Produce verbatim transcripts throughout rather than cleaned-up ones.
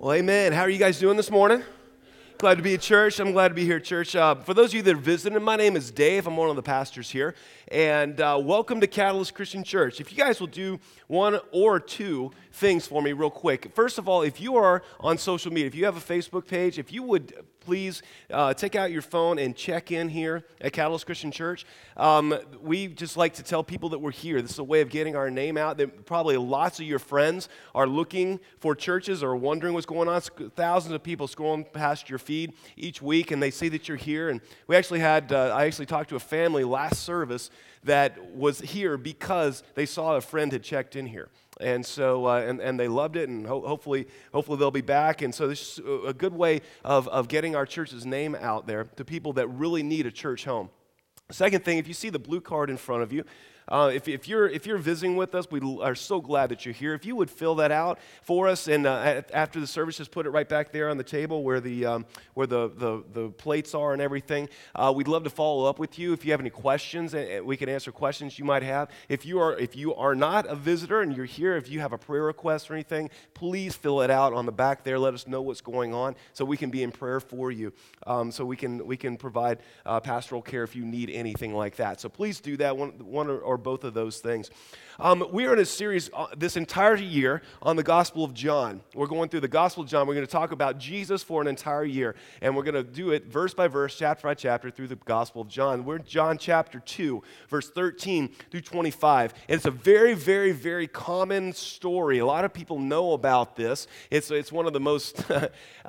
Well, amen. How are you guys doing this morning? Glad to be at church. I'm glad to be here at church. Uh, for those of you that are visiting, my name is Dave. I'm one of the pastors here. And uh, welcome to Catalyst Christian Church. If you guys will do one or two things for me real quick. First of all, if you are on social media, if you have a Facebook page, if you would please uh, take out your phone and check in here at Catalyst Christian Church. Um, we just like to tell people that we're here. This is a way of getting our name out. That probably lots of your friends are looking for churches or wondering what's going on. Thousands of people scrolling past your feed each week, and they see that you're here. And we actually had, uh, I actually talked to a family last service that was here because they saw a friend had checked in here. And so, uh, and, and they loved it, and ho- hopefully hopefully they'll be back. And so this is a good way of, of getting our church's name out there to people that really need a church home. Second thing, if you see the blue card in front of you, uh, if, if you're if you're visiting with us, we are so glad that you're here. If you would fill that out for us, and uh, after the service, just put it right back there on the table where the um, where the, the the plates are and everything. Uh, we'd love to follow up with you if you have any questions, and we can answer questions you might have. If you are if you are not a visitor and you're here, if you have a prayer request or anything, please fill it out on the back there. Let us know what's going on so we can be in prayer for you. Um, so we can we can provide uh, pastoral care if you need anything like that. So please do that. One one or, or both of those things. Um, we are in a series uh, this entire year on the Gospel of John. We're going through the Gospel of John. We're going to talk about Jesus for an entire year, and we're going to do it verse by verse, chapter by chapter through the Gospel of John. We're in John chapter two, verse thirteen through twenty-five, and it's a very, very, very common story. A lot of people know about this. It's it's one of the most, uh,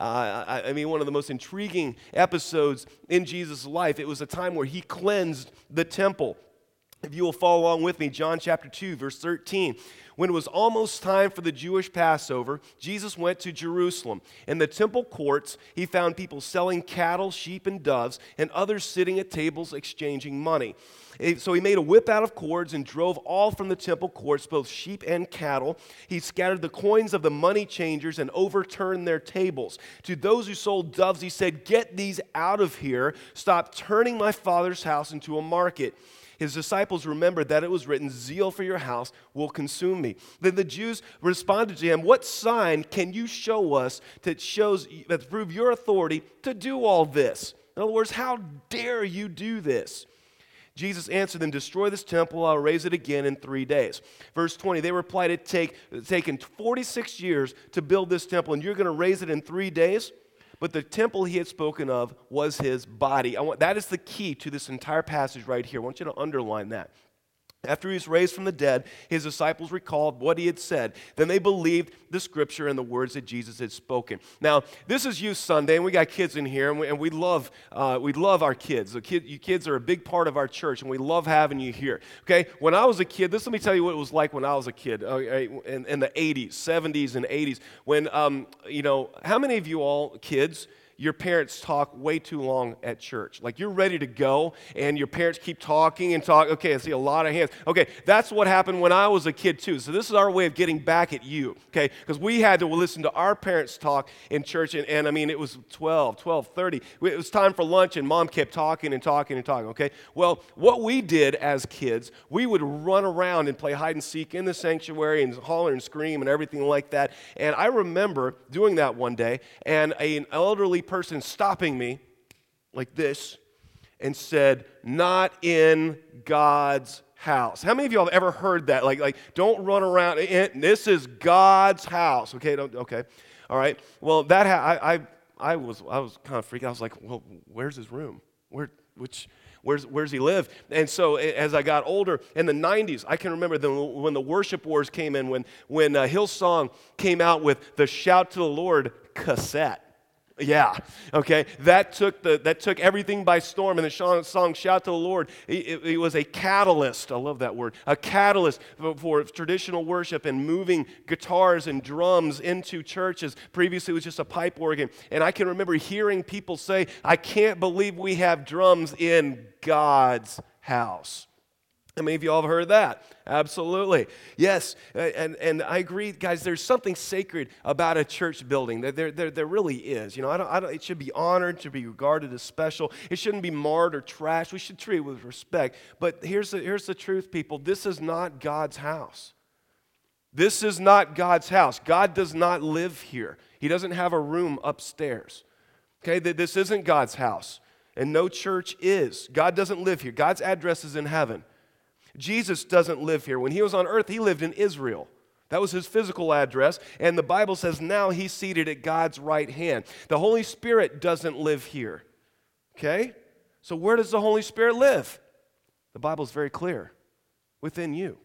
I mean, one of the most intriguing episodes in Jesus' life. It was a time where he cleansed the temple. If you will follow along with me, John chapter two, verse thirteen. When it was almost time for the Jewish Passover, Jesus went to Jerusalem. In the temple courts, he found people selling cattle, sheep, and doves, and others sitting at tables exchanging money. So he made a whip out of cords and drove all from the temple courts, both sheep and cattle. He scattered the coins of the money changers and overturned their tables. To those who sold doves, he said, "Get these out of here. Stop turning my Father's house into a market." His disciples remembered that it was written, "Zeal for your house will consume me." Then the Jews responded to him, "What sign can you show us that shows that to prove your authority to do all this?" In other words, how dare you do this? Jesus answered them, "Destroy this temple, I'll raise it again in three days. Verse twenty, they replied, "It take taken forty-six years to build this temple, and you're going to raise it in three days?" But the temple he had spoken of was his body. I want, that is the key to this entire passage right here. I want you to underline that. After he was raised from the dead, his disciples recalled what he had said. Then they believed the scripture and the words that Jesus had spoken. Now, this is Youth Sunday, and we got kids in here, and we, and we love uh, we love our kids. The kid, you kids are a big part of our church, and we love having you here. Okay, when I was a kid, this let me tell you what it was like when I was a kid uh, in, in the eighties, seventies, and eighties. When um, you know, how many of you all kids? Your parents talk way too long at church. Like you're ready to go, and your parents keep talking and talk. Okay, I see a lot of hands. Okay, that's what happened when I was a kid too. So this is our way of getting back at you, okay? Because we had to listen to our parents talk in church, and, and I mean, it was twelve, twelve thirty. It was time for lunch, and Mom kept talking and talking and talking, okay? Well, what we did as kids, we would run around and play hide and seek in the sanctuary and holler and scream and everything like that. And I remember doing that one day, and an elderly person stopping me like this and said, "Not in God's house." How many of y'all have ever heard that? Like, like don't run around. This is God's house. Okay, don't. Okay, all right. Well, that ha- I, I I was I was kind of freaking. I was like, well, where's his room? Where which Where's, where's he live? And so as I got older, in the nineties, I can remember the, when the worship wars came in, when, when uh, Hillsong came out with the Shout to the Lord cassette. Yeah, okay. That took the that took everything by storm, and the song "Shout to the Lord." It, it, it was a catalyst. I love that word. A catalyst for, for traditional worship and moving guitars and drums into churches. Previously, it was just a pipe organ, and I can remember hearing people say, "I can't believe we have drums in God's house." How many of you all have heard that? Absolutely. Yes, and, and I agree, guys, there's something sacred about a church building. There, there, there, there really is. You know, I don't, I don't, it should be honored, it should be regarded as special. It shouldn't be marred or trashed. We should treat it with respect. But here's the, here's the truth, people. This is not God's house. This is not God's house. God does not live here. He doesn't have a room upstairs. Okay, this isn't God's house, and no church is. God doesn't live here. God's address is in heaven. Jesus doesn't live here. When he was on earth, he lived in Israel. That was his physical address, and the Bible says now he's seated at God's right hand. The Holy Spirit doesn't live here. Okay? So where does the Holy Spirit live? The Bible's very clear. Within you.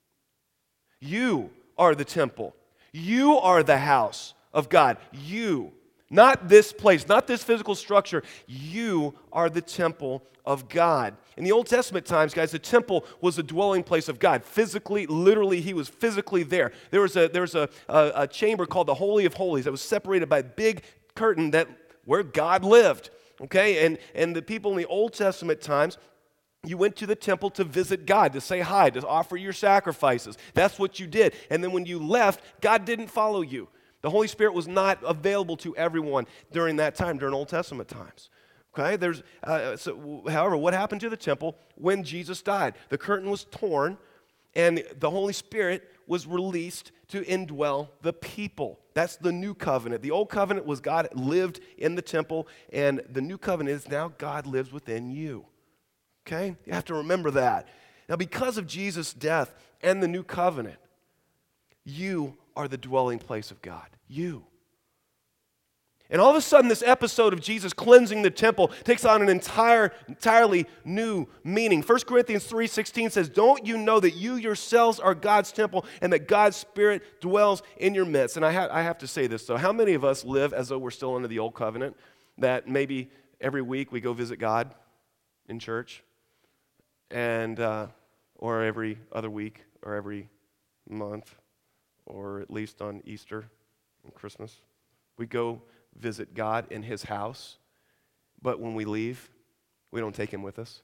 You are the temple. You are the house of God. You. Not this place, not this physical structure. You are the temple of God. In the Old Testament times, guys, the temple was the dwelling place of God. Physically, literally, he was physically there. There was a there was a, a, a chamber called the Holy of Holies that was separated by a big curtain that where God lived. Okay, and and the people in the Old Testament times, you went to the temple to visit God, to say hi, to offer your sacrifices. That's what you did. And then when you left, God didn't follow you. The Holy Spirit was not available to everyone during that time, during Old Testament times. Okay, there's, uh, so, however, what happened to the temple when Jesus died? The curtain was torn, and the Holy Spirit was released to indwell the people. That's the new covenant. The old covenant was God lived in the temple, and the new covenant is now God lives within you. Okay, you have to remember that. Now, because of Jesus' death and the new covenant, you are the dwelling place of God. You. And all of a sudden, this episode of Jesus cleansing the temple takes on an entire, entirely new meaning. First Corinthians three sixteen says, "Don't you know that you yourselves are God's temple and that God's Spirit dwells in your midst?" And I, ha- I have to say this, though. How many of us live as though we're still under the old covenant, that maybe every week we go visit God in church, and uh, or every other week, or every month, or at least on Easter and Christmas? We go visit God in his house, but when we leave, we don't take him with us.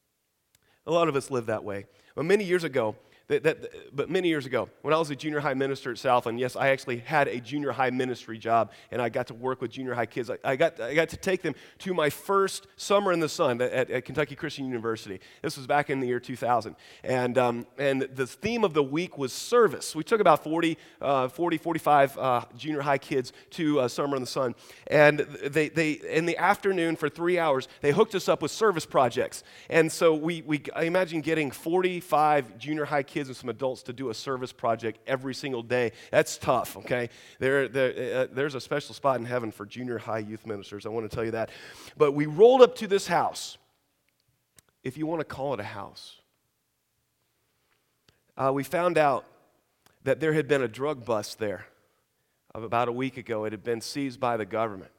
A lot of us live that way. But many years ago, that, that, but many years ago, when I was a junior high minister at Southland, yes, I actually had a junior high ministry job, and I got to work with junior high kids. I, I, got, I got to take them to my first Summer in the Sun at, at Kentucky Christian University. This was back in the year two thousand. And, um, and the theme of the week was service. We took about forty, uh, forty forty-five uh, junior high kids to uh, Summer in the Sun. And they, they, in the afternoon for three hours, they hooked us up with service projects. And so we, we I imagine getting forty-five junior high kids and some adults to do a service project every single day. That's tough, okay? There, there, uh, there's a special spot in heaven for junior high youth ministers. I want to tell you that. But we rolled up to this house, if you want to call it a house. Uh, we found out that there had been a drug bust there of about a week ago. It had been seized by the government.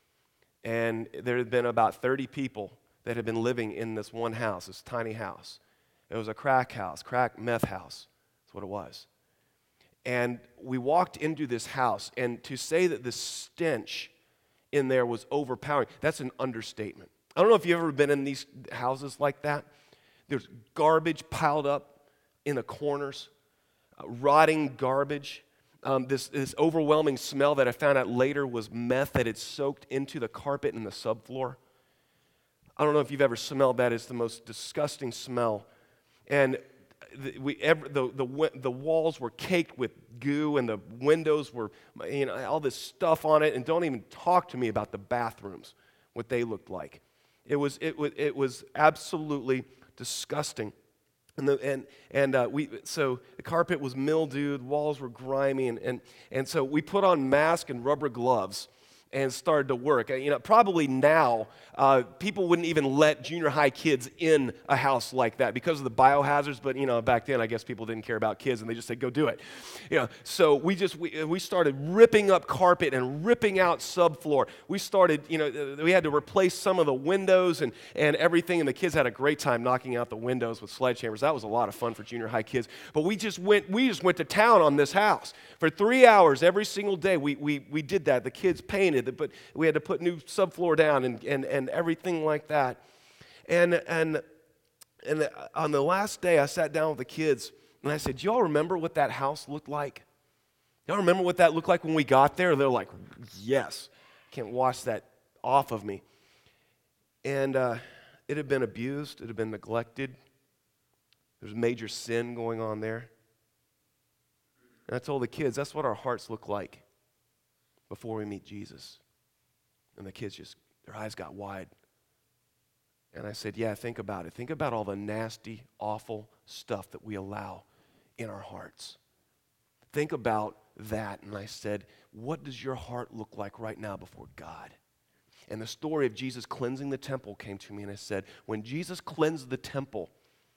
And there had been about thirty people that had been living in this one house, this tiny house. It was a crack house, crack meth house. That's what it was. And we walked into this house, and to say that the stench in there was overpowering, that's an understatement. I don't know if you've ever been in these houses like that. There's garbage piled up in the corners, uh, rotting garbage. Um, this, this overwhelming smell that I found out later was meth that had soaked into the carpet and the subfloor. I don't know if you've ever smelled that. It's the most disgusting smell. And the, we, every, the, the, the walls were caked with goo, and the windows were, you know, all this stuff on it. And don't even talk to me about the bathrooms, what they looked like. It was, it was, it was absolutely disgusting. And, the, and, and uh, we, so the carpet was mildewed, walls were grimy, and, and, and so we put on masks and rubber gloves and started to work. You know, probably now, uh, people wouldn't even let junior high kids in a house like that because of the biohazards, but, you know, back then, I guess people didn't care about kids, and they just said, go do it. You know, so we just, we, we started ripping up carpet and ripping out subfloor. We started, you know, we had to replace some of the windows and, and everything, and the kids had a great time knocking out the windows with sledgehammers. That was a lot of fun for junior high kids, but we just went, we just went to town on this house. For three hours every single day, we, we, we did that. The kids painted, but we had to put new subfloor down and, and, and everything like that. And, and, and on the last day, I sat down with the kids, and I said, do y'all remember what that house looked like? Y'all remember what that looked like when we got there? They're like, yes. Can't wash that off of me. And uh, it had been abused. It had been neglected. There's major sin going on there. And I told the kids, that's what our hearts look like before we meet Jesus. And the kids just, their eyes got wide. And I said, yeah, think about it. Think about all the nasty, awful stuff that we allow in our hearts. Think about that. And I said, what does your heart look like right now before God? And the story of Jesus cleansing the temple came to me, and I said, when Jesus cleansed the temple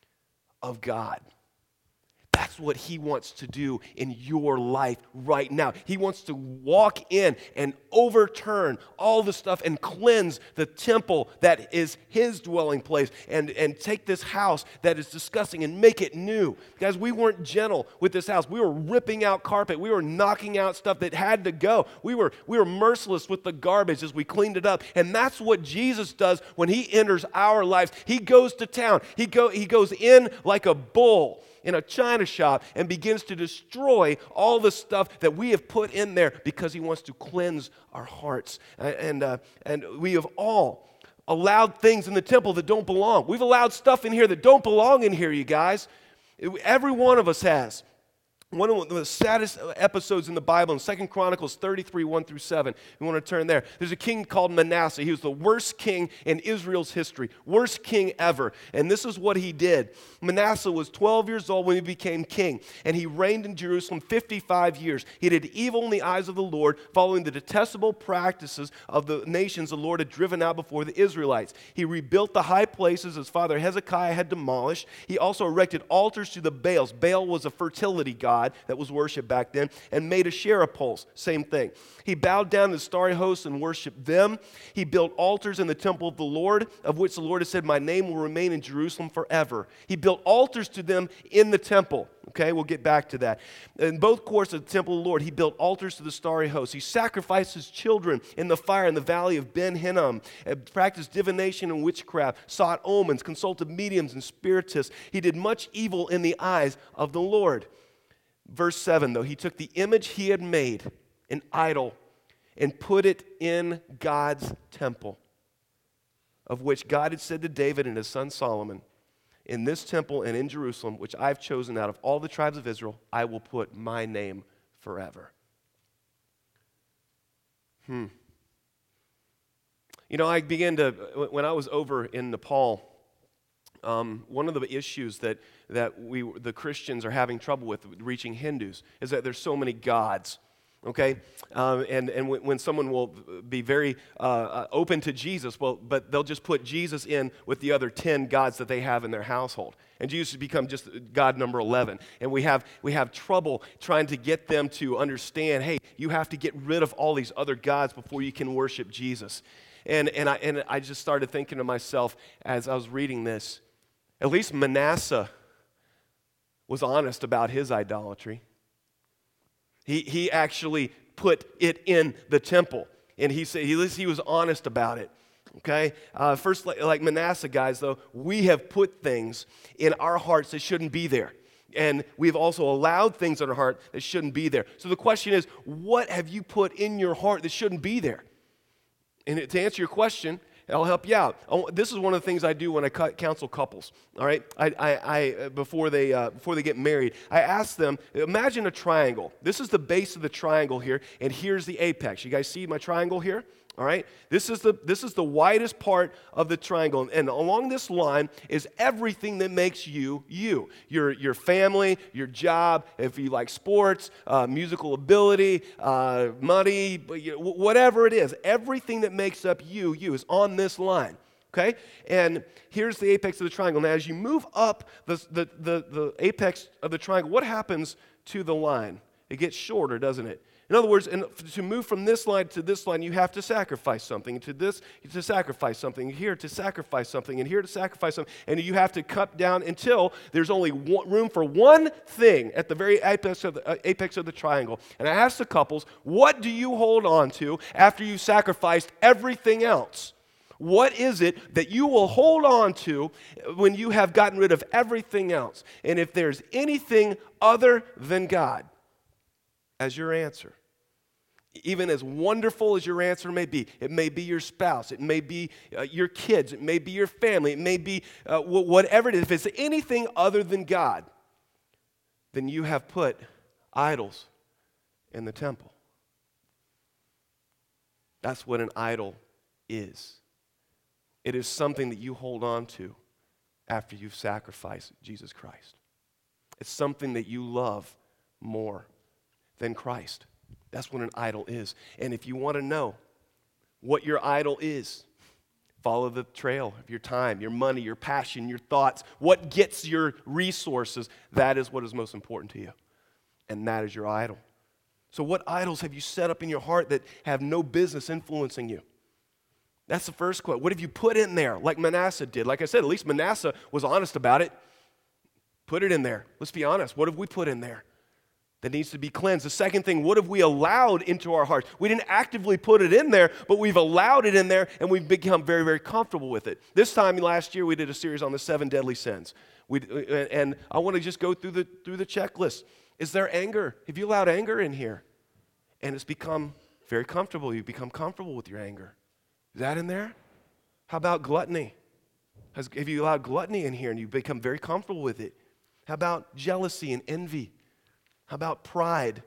of God, that's what he wants to do in your life right now. He wants to walk in and overturn all the stuff and cleanse the temple that is his dwelling place and, and take this house that is disgusting and make it new. Guys, we weren't gentle with this house. We were ripping out carpet. We were knocking out stuff that had to go. We were, we were merciless with the garbage as we cleaned it up. And that's what Jesus does when he enters our lives. He goes to town. He, go, he goes in like a bull in a china shop and begins to destroy all the stuff that we have put in there because he wants to cleanse our hearts. And, uh, and we have all allowed things in the temple that don't belong. We've allowed stuff in here that don't belong in here, you guys. Every one of us has. One of the saddest episodes in the Bible, in Second Chronicles thirty-three, one through seven. You want to turn there. There's a king called Manasseh. He was the worst king in Israel's history. Worst king ever. And this is what he did. Manasseh was twelve years old when he became king. And he reigned in Jerusalem fifty-five years. He did evil in the eyes of the Lord, following the detestable practices of the nations the Lord had driven out before the Israelites. He rebuilt the high places his father Hezekiah had demolished. He also erected altars to the Baals. Baal was a fertility god that was worshipped back then, and made Asherah poles. Same thing. He bowed down to the starry hosts and worshipped them. He built altars in the temple of the Lord, of which the Lord has said, my name will remain in Jerusalem forever. He built altars to them in the temple. Okay, we'll get back to that. In both courts of the temple of the Lord, he built altars to the starry hosts. He sacrificed his children in the fire in the valley of Ben Hinnom, practiced divination and witchcraft, sought omens, consulted mediums and spiritists. He did much evil in the eyes of the Lord. Verse seven, though, he took the image he had made, an idol, and put it in God's temple, of which God had said to David and his son Solomon, in this temple and in Jerusalem, which I've chosen out of all the tribes of Israel, I will put my name forever. Hmm. You know, I began to, when I was over in Nepal, Um, one of the issues that, that we, the Christians are having trouble with reaching Hindus is that there's so many gods, okay? Um, and and when, when someone will be very uh, open to Jesus, well, but they'll just put Jesus in with the other ten gods that they have in their household. And Jesus has become just God number eleven. And we have, we have trouble trying to get them to understand, hey, you have to get rid of all these other gods before you can worship Jesus. And, and, I, and I just started thinking to myself as I was reading this, at least Manasseh was honest about his idolatry. He, he actually put it in the temple, and he said, at least he was honest about it. Okay? Uh, first, like, like Manasseh, guys, though, we have put things in our hearts that shouldn't be there. And we've also allowed things in our heart that shouldn't be there. So the question is, what have you put in your heart that shouldn't be there? And to answer your question, I'll help you out. This is one of the things I do when I counsel couples. All right, I, I, I before they uh, before they get married, I ask them. Imagine a triangle. This is the base of the triangle here, and here's the apex. You guys see my triangle here? All right, this is the this is the widest part of the triangle, and along this line is everything that makes you you. Your your family, your job, if you like sports, uh, musical ability, uh, money, whatever it is, everything that makes up you you is on this line. Okay, and here's the apex of the triangle. Now, as you move up the the the, the apex of the triangle, what happens to the line? It gets shorter, doesn't it? In other words, in, to move from this line to this line, you have to sacrifice something. To this, to sacrifice something. Here, to sacrifice something. And here, to sacrifice something. And you have to cut down until there's only one, room for one thing at the very apex of the, uh, apex of the triangle. And I asked the couples, what do you hold on to after you've sacrificed everything else? What is it that you will hold on to when you have gotten rid of everything else? And if there's anything other than God as your answer, even as wonderful as your answer may be, it may be your spouse, it may be uh, your kids, it may be your family, it may be uh, whatever it is. If it's anything other than God, then you have put idols in the temple. That's what an idol is. It is something that you hold on to after you've sacrificed Jesus Christ. It's something that you love more than Christ. That's what an idol is. And if you want to know what your idol is, follow the trail of your time, your money, your passion, your thoughts, what gets your resources. That is what is most important to you. And that is your idol. So what idols have you set up in your heart that have no business influencing you? That's the first quote. What have you put in there like Manasseh did? Like I said, at least Manasseh was honest about it. Put it in there. Let's be honest. What have we put in there that needs to be cleansed? The second thing, what have we allowed into our hearts? We didn't actively put it in there, but we've allowed it in there, and we've become very, very comfortable with it. This time last year, we did a series on the seven deadly sins. We, and I want to just go through the, through the checklist. Is there anger? Have you allowed anger in here? And it's become very comfortable. You've become comfortable with your anger. Is that in there? How about gluttony? Has, have you allowed gluttony in here and you've become very comfortable with it? How about jealousy and envy? How about pride,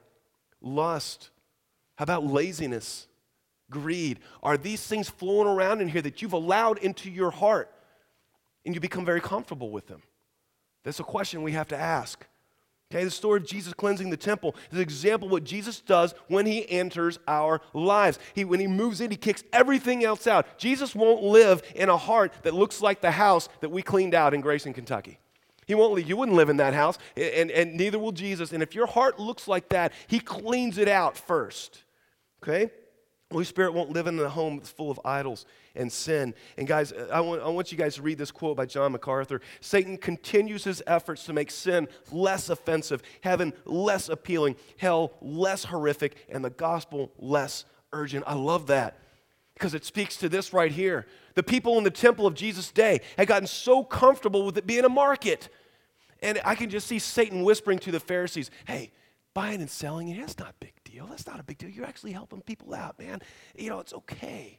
lust? How about laziness, greed? Are these things flowing around in here that you've allowed into your heart and you become very comfortable with them? That's a question we have to ask. Okay, the story of Jesus cleansing the temple is an example of what Jesus does when he enters our lives. He, when he moves in, he kicks everything else out. Jesus won't live in a heart that looks like the house that we cleaned out in Grayson, Kentucky. He won't. You wouldn't live in that house, and, and neither will Jesus. And if your heart looks like that, he cleans it out first. Okay? Holy Spirit won't live in a home that's full of idols and sin. And guys, I want, I want you guys to read this quote by John MacArthur. Satan continues his efforts to make sin less offensive, heaven less appealing, hell less horrific, and the gospel less urgent. I love that because it speaks to this right here. The people in the temple of Jesus' day had gotten so comfortable with it being a market. And I can just see Satan whispering to the Pharisees, hey, buying and selling, that's not a big deal. That's not a big deal. You're actually helping people out, man. You know, it's okay.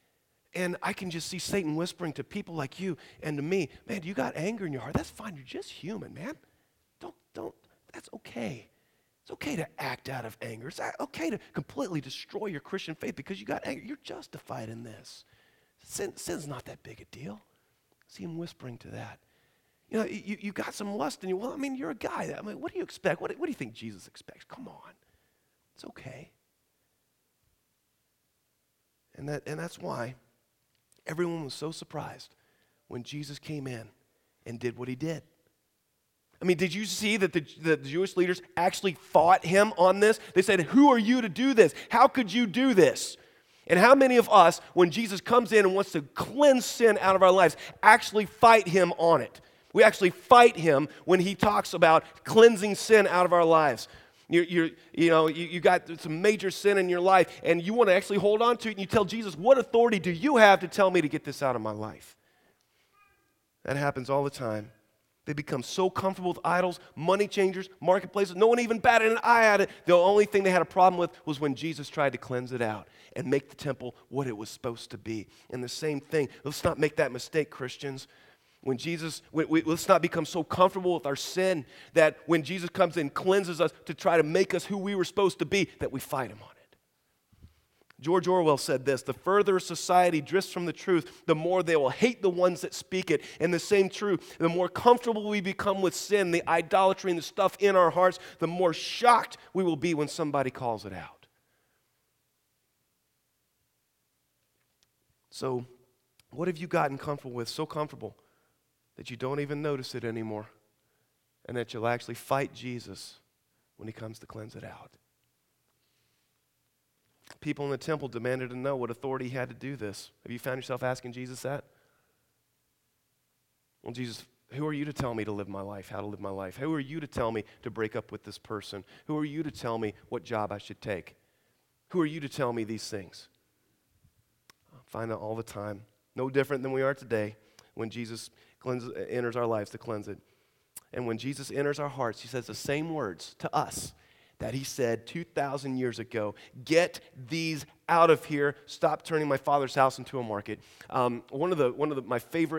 And I can just see Satan whispering to people like you and to me, man, you got anger in your heart. That's fine. You're just human, man. Don't, don't, that's okay. It's okay to act out of anger. It's okay to completely destroy your Christian faith because you got anger. You're justified in this. Sin, sin's not that big a deal. See him whispering to that. You know, you, you got some lust in you. Well, I mean, you're a guy. I mean, what do you expect? What, what do you think Jesus expects? Come on. It's okay. And that and that's why everyone was so surprised when Jesus came in and did what he did. I mean, did you see that the, the Jewish leaders actually fought him on this? They said, who are you to do this? How could you do this? And how many of us, when Jesus comes in and wants to cleanse sin out of our lives, actually fight him on it? We actually fight him when he talks about cleansing sin out of our lives. You're, you're, you know, you, you got some major sin in your life, and you want to actually hold on to it, and you tell Jesus, what authority do you have to tell me to get this out of my life? That happens all the time. They become so comfortable with idols, money changers, marketplaces. No one even batted an eye at it. The only thing they had a problem with was when Jesus tried to cleanse it out and make the temple what it was supposed to be. And the same thing. Let's not make that mistake, Christians. When Jesus, we, we, let's not become so comfortable with our sin that when Jesus comes and cleanses us to try to make us who we were supposed to be, that we fight him on it. George Orwell said this, the further society drifts from the truth, the more they will hate the ones that speak it. And the same true, the more comfortable we become with sin, the idolatry and the stuff in our hearts, the more shocked we will be when somebody calls it out. So, what have you gotten comfortable with, so comfortable that you don't even notice it anymore, and that you'll actually fight Jesus when he comes to cleanse it out? People in the temple demanded to know what authority he had to do this. Have you found yourself asking Jesus that? Well, Jesus, who are you to tell me to live my life, how to live my life? Who are you to tell me to break up with this person? Who are you to tell me what job I should take? Who are you to tell me these things? I find that all the time. No different than we are today when Jesus cleanses, enters our lives to cleanse it. And when Jesus enters our hearts, he says the same words to us that he said two thousand years ago, get these out of here, stop turning my Father's house into a market. Um, one of the one of the, my favorite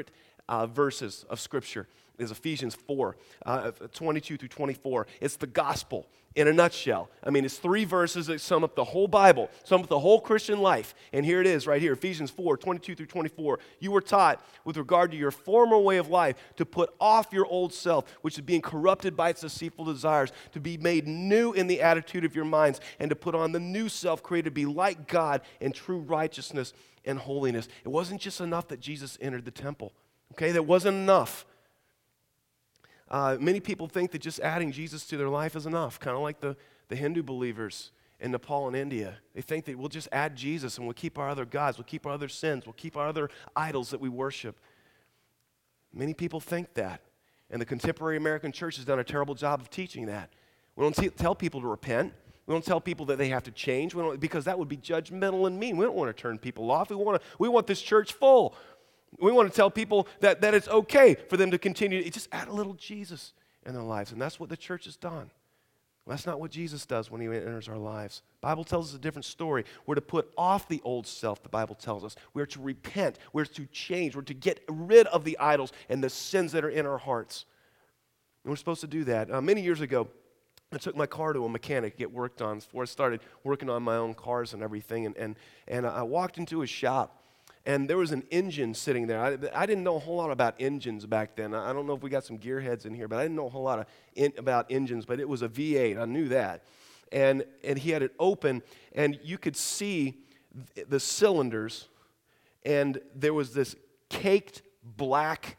uh, verses of Scripture is Ephesians four, uh, twenty-two through twenty-four. It's the gospel in a nutshell. I mean, it's three verses that sum up the whole Bible, sum up the whole Christian life. And here it is right here, Ephesians four, twenty-two through twenty-four. You were taught with regard to your former way of life to put off your old self, which is being corrupted by its deceitful desires, to be made new in the attitude of your minds, and to put on the new self created to be like God in true righteousness and holiness. It wasn't just enough that Jesus entered the temple. Okay, that wasn't enough. Uh, many people think that just adding Jesus to their life is enough, kind of like the, the Hindu believers in Nepal and India. They think that we'll just add Jesus and we'll keep our other gods, we'll keep our other sins, we'll keep our other idols that we worship. Many people think that, and the contemporary American church has done a terrible job of teaching that. We don't t- tell people to repent. We don't tell people that they have to change, we don't, because that would be judgmental and mean. We don't want to turn people off. We want to, we want this church full. We want to tell people that, that it's okay for them to continue. Just add a little Jesus in their lives, and that's what the church has done. Well, that's not what Jesus does when he enters our lives. The Bible tells us a different story. We're to put off the old self, the Bible tells us. We're to repent. We're to change. We're to get rid of the idols and the sins that are in our hearts. And we're supposed to do that. Uh, many years ago, I took my car to a mechanic to get worked on before I started working on my own cars and everything, and, and, and I walked into his shop. And there was an engine sitting there. I, I didn't know a whole lot about engines back then. I don't know if we got some gearheads in here, but I didn't know a whole lot of in, about engines. But it was a V eight. I knew that. And, and he had it open, and you could see th- the cylinders, and there was this caked black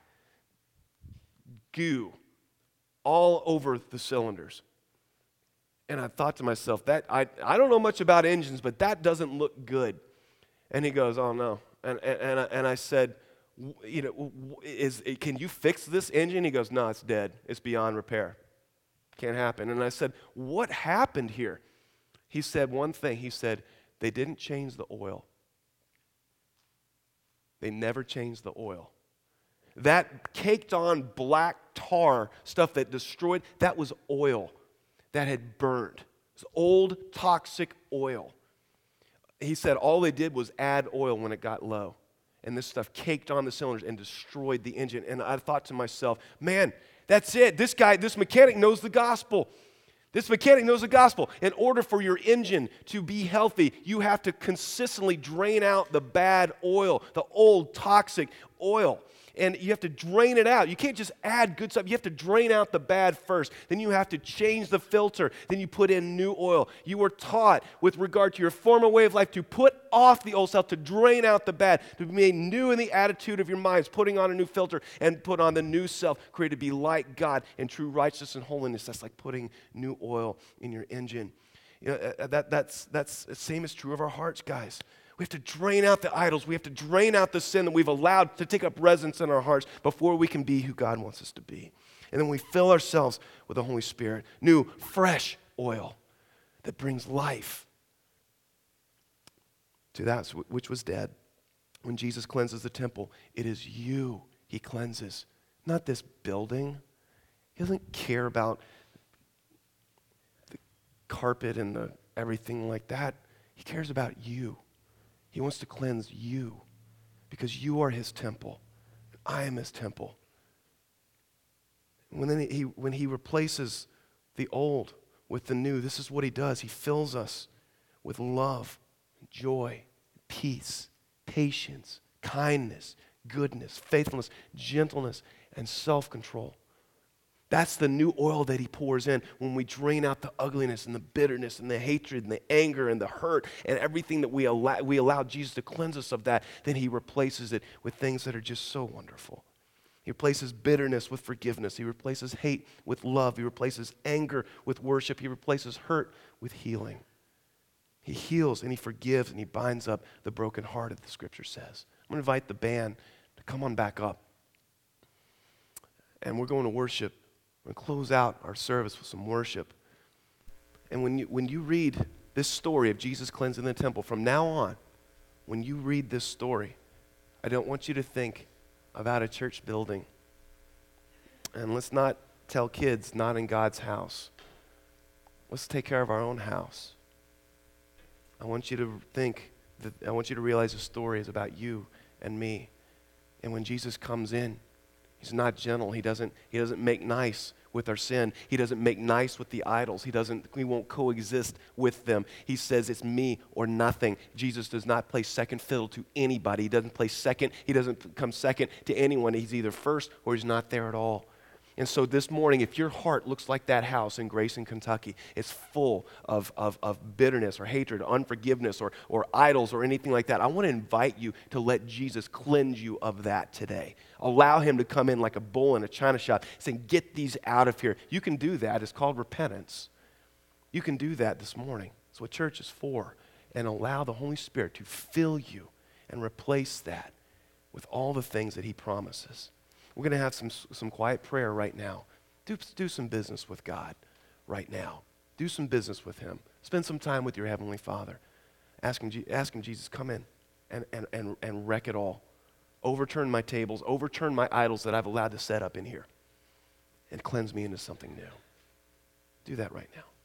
goo all over the cylinders. And I thought to myself, that I, I don't know much about engines, but that doesn't look good. And he goes, oh, no. And, and, and, I, and I said, you know, is, can you fix this engine? He goes, no, it's dead. It's beyond repair. Can't happen. And I said, what happened here? He said one thing. He said, they didn't change the oil. They never changed the oil. That caked on black tar stuff that destroyed, that was oil that had burned. It was old, toxic oil. He said all they did was add oil when it got low. And this stuff caked on the cylinders and destroyed the engine. And I thought to myself, man, that's it. This guy, this mechanic knows the gospel. This mechanic knows the gospel. In order for your engine to be healthy, you have to consistently drain out the bad oil, the old toxic oil. And you have to drain it out. You can't just add good stuff. You have to drain out the bad first. Then you have to change the filter. Then you put in new oil. You were taught with regard to your former way of life to put off the old self, to drain out the bad, to be made new in the attitude of your minds, putting on a new filter and put on the new self, created to be like God in true righteousness and holiness. That's like putting new oil in your engine. You know, that, that's, that's the same is true of our hearts, guys. We have to drain out the idols. We have to drain out the sin that we've allowed to take up residence in our hearts before we can be who God wants us to be. And then we fill ourselves with the Holy Spirit, new, fresh oil that brings life to that which was dead. When Jesus cleanses the temple, it is you he cleanses, not this building. He doesn't care about the carpet and the everything like that. He cares about you. He wants to cleanse you because you are his temple. I am his temple. When, then he, when he replaces the old with the new, this is what he does. He fills us with love, joy, peace, patience, kindness, goodness, faithfulness, gentleness, and self-control. That's the new oil that he pours in when we drain out the ugliness and the bitterness and the hatred and the anger and the hurt and everything that we allow, we allow Jesus to cleanse us of that. Then he replaces it with things that are just so wonderful. He replaces bitterness with forgiveness. He replaces hate with love. He replaces anger with worship. He replaces hurt with healing. He heals and he forgives and he binds up the brokenhearted, the scripture says. I'm going to invite the band to come on back up. And we're going to worship. We're going to close out our service with some worship. And when you, when you read this story of Jesus cleansing the temple, from now on, when you read this story, I don't want you to think about a church building. And let's not tell kids not in God's house. Let's take care of our own house. I want you to think, that I want you to realize the story is about you and me. And when Jesus comes in, He's not gentle. He doesn't, he doesn't make nice with our sin. He doesn't make nice with the idols. He doesn't, we won't coexist with them. He says it's me or nothing. Jesus does not play second fiddle to anybody. He doesn't play second. He doesn't come second to anyone. He's either first or he's not there at all. And so this morning, if your heart looks like that house in Grayson, Kentucky, it's full of, of, of bitterness or hatred, unforgiveness or, or idols or anything like that, I want to invite you to let Jesus cleanse you of that today. Allow him to come in like a bull in a china shop saying, get these out of here. You can do that. It's called repentance. You can do that this morning. That's what church is for. And allow the Holy Spirit to fill you and replace that with all the things that he promises. We're going to have some some quiet prayer right now. Do, do some business with God right now. Do some business with him. Spend some time with your Heavenly Father. Ask him, ask him Jesus, come in and, and, and, and wreck it all. Overturn my tables. Overturn my idols that I've allowed to set up in here. And cleanse me into something new. Do that right now.